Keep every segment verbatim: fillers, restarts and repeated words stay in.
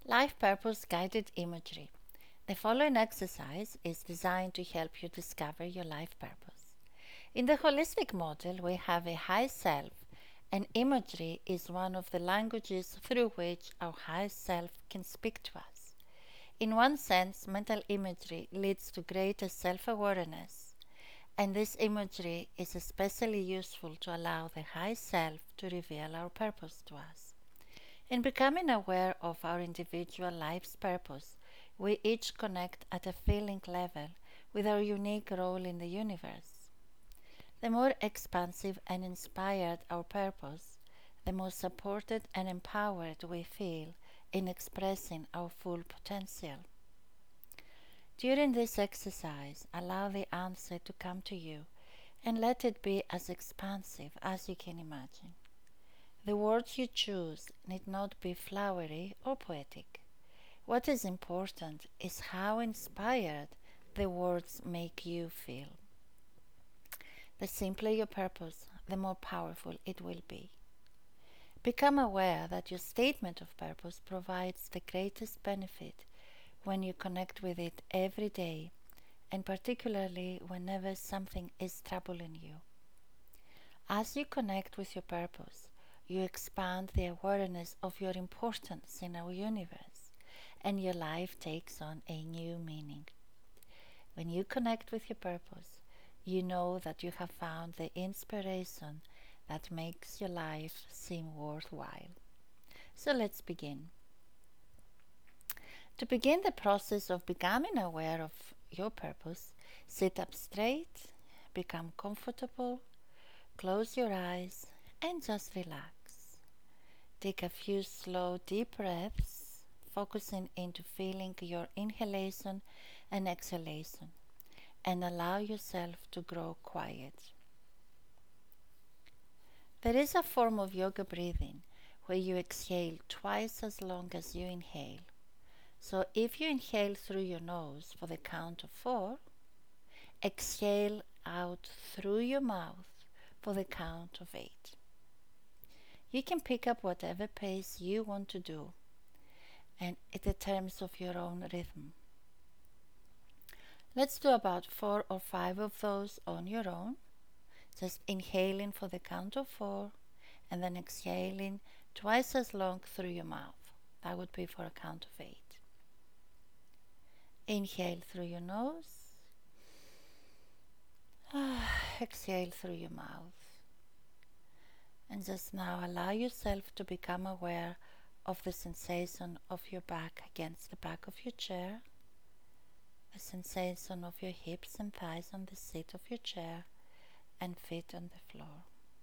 Life Purpose Guided Imagery. The following exercise is designed to help you discover your life purpose. In the holistic model, we have a high self, and imagery is one of the languages through which our high self can speak to us. In one sense, mental imagery leads to greater self-awareness, and this imagery is especially useful to allow the high self to reveal our purpose to us. In becoming aware of our individual life's purpose, we each connect at a feeling level with our unique role in the universe. The more expansive and inspired our purpose, the more supported and empowered we feel in expressing our full potential. During this exercise, allow the answer to come to you and let it be as expansive as you can imagine. The words you choose need not be flowery or poetic. What is important is how inspired the words make you feel. The simpler your purpose, the more powerful it will be. Become aware that your statement of purpose provides the greatest benefit when you connect with it every day, and particularly whenever something is troubling you. As you connect with your purpose, you expand the awareness of your importance in our universe, and your life takes on a new meaning. When you connect with your purpose, you know that you have found the inspiration that makes your life seem worthwhile. So let's begin. To begin the process of becoming aware of your purpose, sit up straight, become comfortable, close your eyes, and just relax. Take a few slow, deep breaths, focusing into feeling your inhalation and exhalation, and allow yourself to grow quiet. There is a form of yoga breathing where you exhale twice as long as you inhale. So if you inhale through your nose for the count of four, exhale out through your mouth for the count of eight. You can pick up whatever pace you want to do, and in the terms of your own rhythm. Let's do about four or five of those on your own, just inhaling for the count of four, and then exhaling twice as long through your mouth. That would be for a count of eight. Inhale through your nose, exhale through your mouth. And just now allow yourself to become aware of the sensation of your back against the back of your chair, the sensation of your hips and thighs on the seat of your chair, and feet on the floor.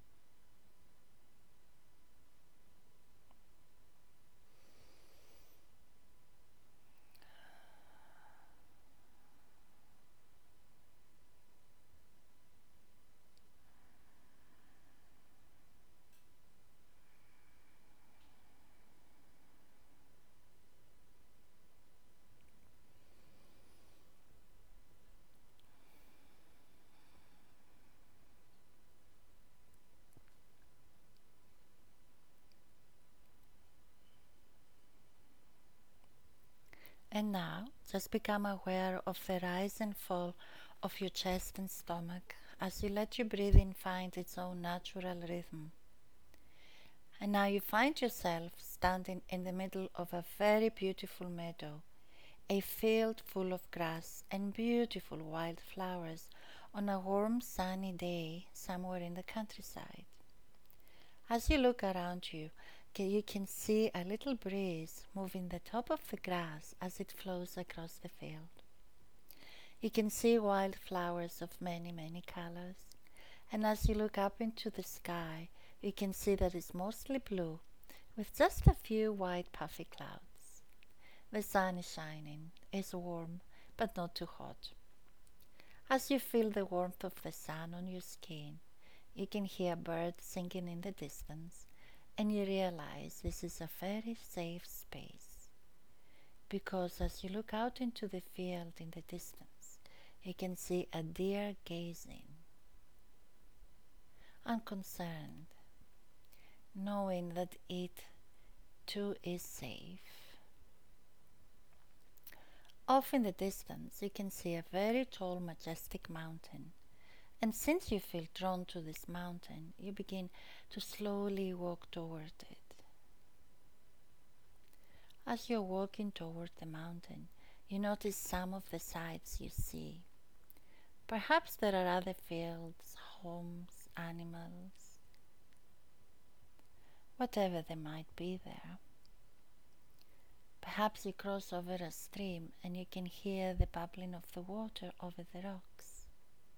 And now, just become aware of the rise and fall of your chest and stomach as you let your breathing find its own natural rhythm. And now you find yourself standing in the middle of a very beautiful meadow, a field full of grass and beautiful wild flowers on a warm sunny day somewhere in the countryside. As you look around you, you can see a little breeze moving the top of the grass as it flows across the field. You can see wild flowers of many, many colors, and as you look up into the sky, you can see that it's mostly blue, with just a few white puffy clouds. The sun is shining, it's warm, but not too hot. As you feel the warmth of the sun on your skin, you can hear birds singing in the distance, and you realize this is a very safe space. Because as you look out into the field in the distance, you can see a deer gazing, unconcerned, knowing that it too is safe. Off in the distance, you can see a very tall, majestic mountain. And since you feel drawn to this mountain, you begin to slowly walk toward it. As you're walking toward the mountain, you notice some of the sights you see. Perhaps there are other fields, homes, animals, whatever there might be there. Perhaps you cross over a stream and you can hear the bubbling of the water over the rocks.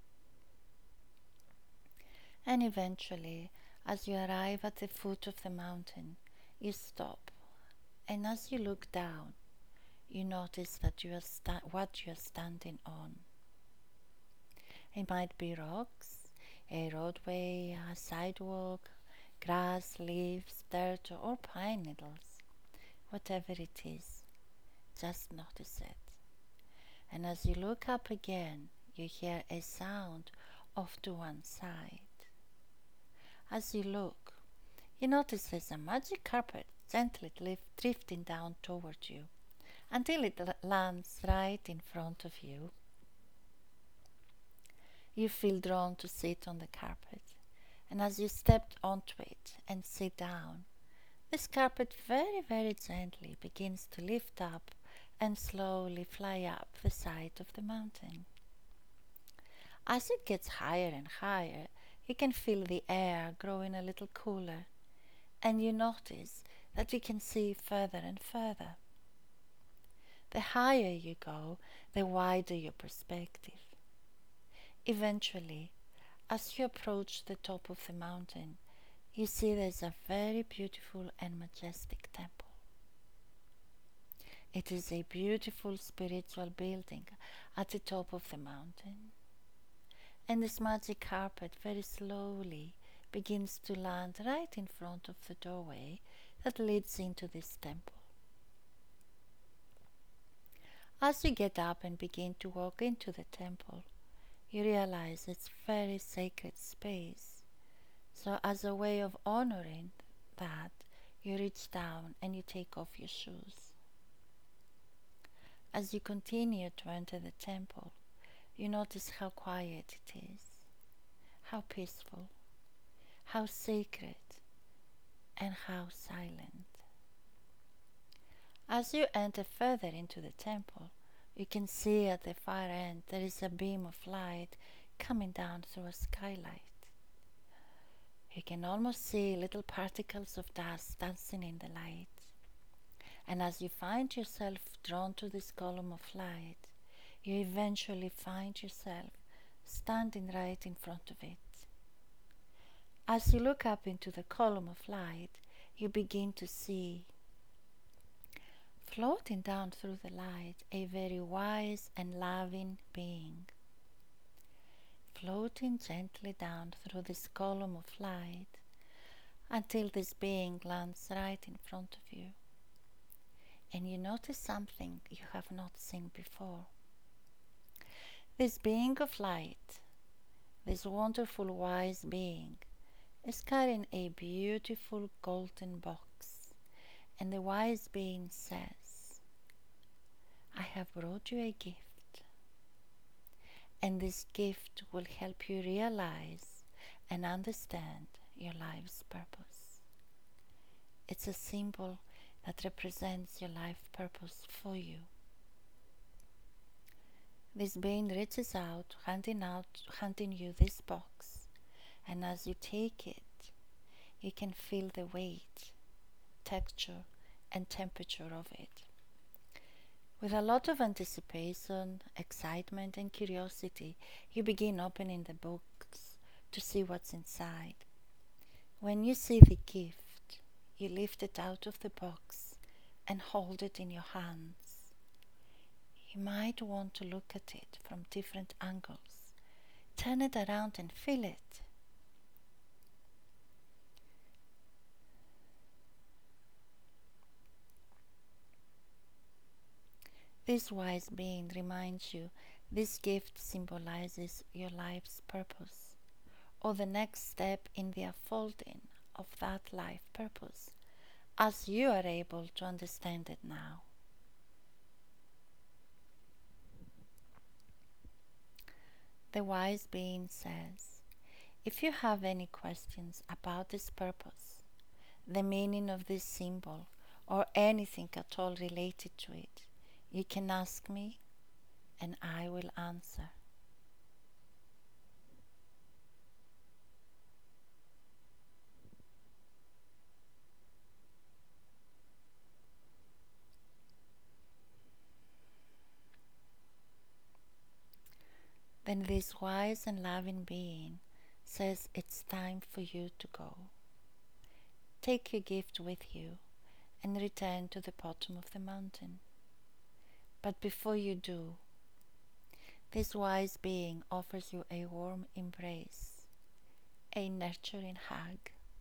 And eventually, as you arrive at the foot of the mountain, you stop, and as you look down, you notice that you are sta- what you are standing on. It might be rocks, a roadway, a sidewalk, grass, leaves, dirt, or pine needles. Whatever it is, just notice it. And as you look up again, you hear a sound off to one side. As you look, you notice there's a magic carpet gently drifting down toward you until it lands right in front of you. You feel drawn to sit on the carpet, and as you step onto it and sit down, this carpet very, very gently begins to lift up and slowly fly up the side of the mountain. As it gets higher and higher, you can feel the air growing a little cooler, and you notice that you can see further and further. The higher you go, the wider your perspective. Eventually, as you approach the top of the mountain, you see there's a very beautiful and majestic temple. It is a beautiful spiritual building at the top of the mountain. And this magic carpet very slowly begins to land right in front of the doorway that leads into this temple. As you get up and begin to walk into the temple, you realize it's a very sacred space. So as a way of honoring that, you reach down and you take off your shoes. As you continue to enter the temple, you notice how quiet it is, how peaceful, how sacred, and how silent. As you enter further into the temple, you can see at the far end there is a beam of light coming down through a skylight. You can almost see little particles of dust dancing in the light. And as you find yourself drawn to this column of light, you eventually find yourself standing right in front of it. As you look up into the column of light, you begin to see, floating down through the light, a very wise and loving being. Floating gently down through this column of light until this being lands right in front of you. And you notice something you have not seen before. This being of light, this wonderful wise being, is carrying a beautiful golden box, and the wise being says, "I have brought you a gift, and this gift will help you realize and understand your life's purpose." It's a symbol that represents your life purpose for you. This being reaches out, handing out, handing you this box, and as you take it, you can feel the weight, texture, and temperature of it. With a lot of anticipation, excitement, and curiosity, you begin opening the box to see what's inside. When you see the gift, you lift it out of the box and hold it in your hands. You might want to look at it from different angles. Turn it around and feel it. This wise being reminds you this gift symbolizes your life's purpose, or the next step in the unfolding of that life purpose, as you are able to understand it now. The wise being says, if you have any questions about this purpose, the meaning of this symbol, or anything at all related to it, you can ask me and I will answer. Then this wise and loving being says it's time for you to go. Take your gift with you and return to the bottom of the mountain. But before you do, this wise being offers you a warm embrace, a nurturing hug.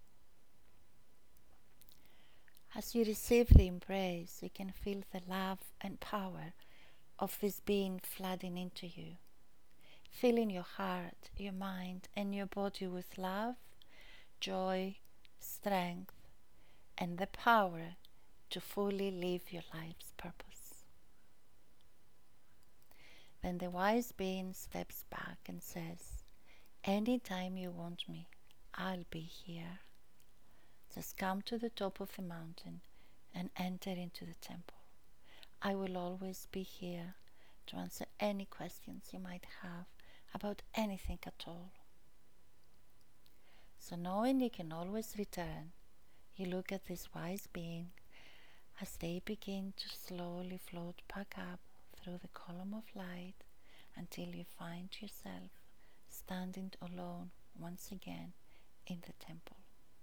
As you receive the embrace, you can feel the love and power of this being flooding into you, filling your heart, your mind, and your body with love, joy, strength, and the power to fully live your life's purpose. Then the wise being steps back and says, anytime you want me, I'll be here. Just come to the top of the mountain and enter into the temple. I will always be here to answer any questions you might have about anything at all. So knowing you can always return, you look at this wise being as they begin to slowly float back up through the column of light until you find yourself standing alone once again in the temple.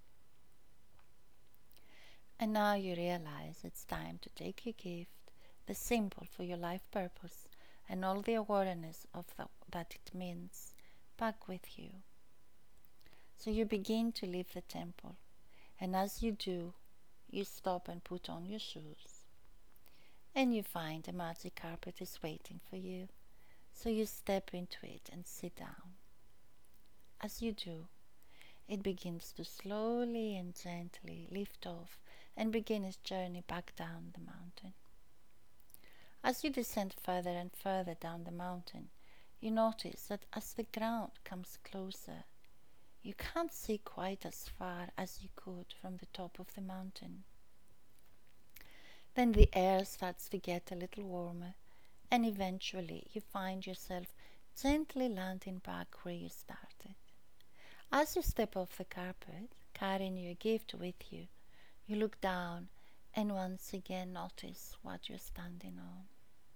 And now you realize it's time to take your gift, the symbol for your life purpose, and all the awareness of the, that it means, back with you. So you begin to leave the temple, and as you do, you stop and put on your shoes. And you find a magic carpet is waiting for you, so you step into it and sit down. As you do, it begins to slowly and gently lift off and begin its journey back down the mountain. As you descend further and further down the mountain, you notice that as the ground comes closer, you can't see quite as far as you could from the top of the mountain. Then the air starts to get a little warmer, and eventually you find yourself gently landing back where you started. As you step off the carpet, carrying your gift with you, you look down and once again notice what you're standing on.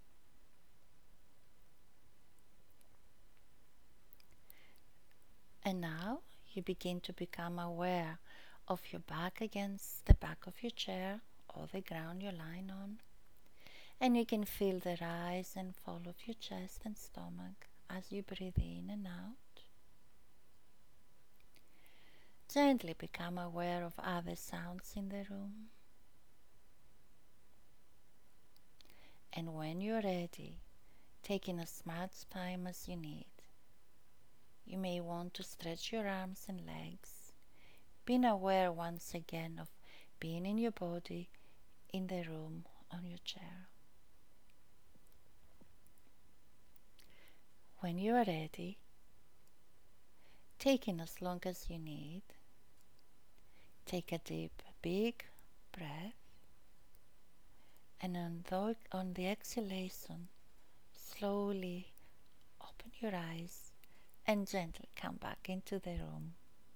And now you begin to become aware of your back against the back of your chair or the ground you're lying on. And you can feel the rise and fall of your chest and stomach as you breathe in and out. Gently become aware of other sounds in the room. And when you're ready, taking as much time as you need, you may want to stretch your arms and legs, being aware once again of being in your body, in the room, on your chair. When you are ready, taking as long as you need, take a deep, big breath, and on the, on the exhalation, slowly open your eyes and gently come back into the room.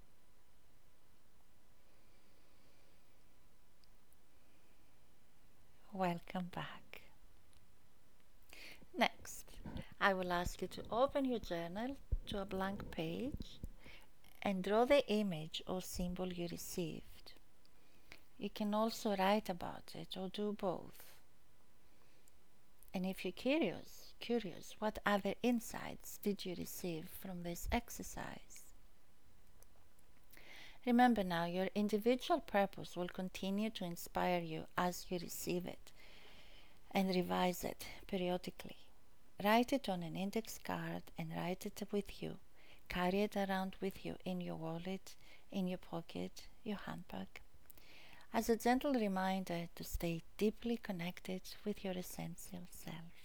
Welcome back. Next, I will ask you to open your journal to a blank page and draw the image or symbol you received. You can also write about it or do both. And if you're curious, curious, what other insights did you receive from this exercise? Remember now, your individual purpose will continue to inspire you as you receive it and revise it periodically. Write it on an index card and write it with you. Carry it around with you in your wallet, in your pocket, your handbag, as a gentle reminder to stay deeply connected with your essential self.